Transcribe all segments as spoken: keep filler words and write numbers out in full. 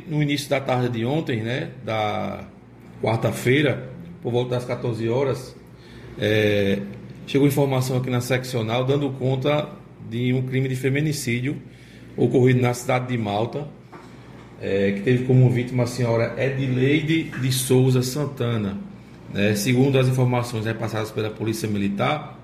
no início da tarde de ontem, né, da quarta-feira, por volta das quatorze horas, é, chegou informação aqui na seccional dando conta de um crime de feminicídio ocorrido na cidade de Malta, é, que teve como vítima a senhora Edileide de Souza Santana. É, segundo as informações repassadas pela Polícia Militar,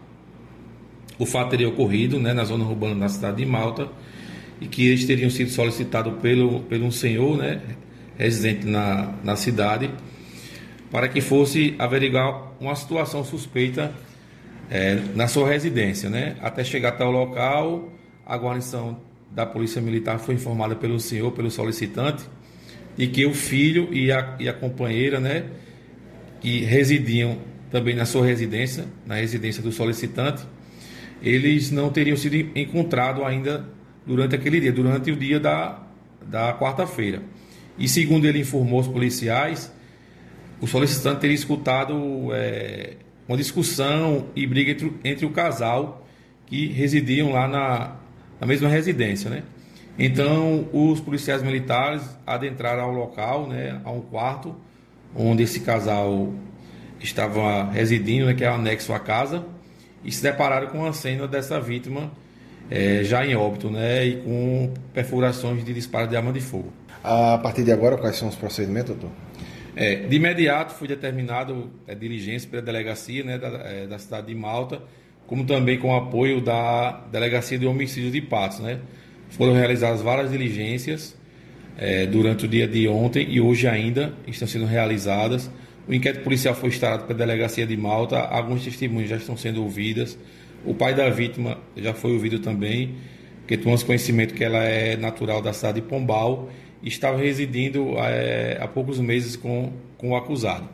o fato teria ocorrido, né, na zona urbana da cidade de Malta, e que eles teriam sido solicitados pelo, pelo um senhor, né, residente na, na cidade, para que fosse averiguar uma situação suspeita é, na sua residência, né? Até chegar até o local, a guarnição da Polícia Militar foi informada pelo senhor, pelo solicitante, de que o filho e a, e a companheira, né, que residiam também na sua residência, na residência do solicitante, eles não teriam sido encontrados ainda durante aquele dia, durante o dia da, da quarta-feira. E segundo ele informou os policiais, o solicitante teria escutado é, uma discussão e briga entre, entre o casal que residiam lá na, na mesma residência, né? Então, os policiais militares adentraram ao local, né, a um quarto onde esse casal estava residindo, né, que é anexo à casa, e se depararam com a cena dessa vítima é, já em óbito, né, e com perfurações de disparo de arma de fogo. A partir de agora, quais são os procedimentos, doutor? É, de imediato foi determinado é, diligência pela delegacia, né, da, é, da cidade de Malta, como também com o apoio da Delegacia de Homicídio de Patos, né? Foram realizadas várias diligências é, durante o dia de ontem e hoje ainda estão sendo realizadas. O inquérito policial foi instaurado pela Delegacia de Malta, alguns testemunhos já estão sendo ouvidas. O pai da vítima já foi ouvido também, porque tomamos conhecimento que ela é natural da cidade de Pombal e estava residindo é, há poucos meses com, com o acusado.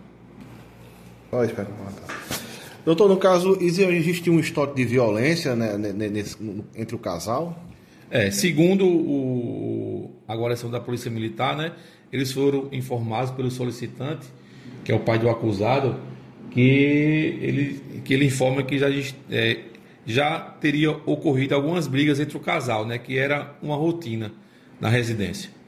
Oh, espera, doutor, no caso, existe um histórico de violência, né, nesse, entre o casal? É, segundo o, a guarnição da Polícia Militar, né, eles foram informados pelo solicitante, que é o pai do acusado, que ele, que ele informa que já, é, já teria ocorrido algumas brigas entre o casal, né, que era uma rotina na residência.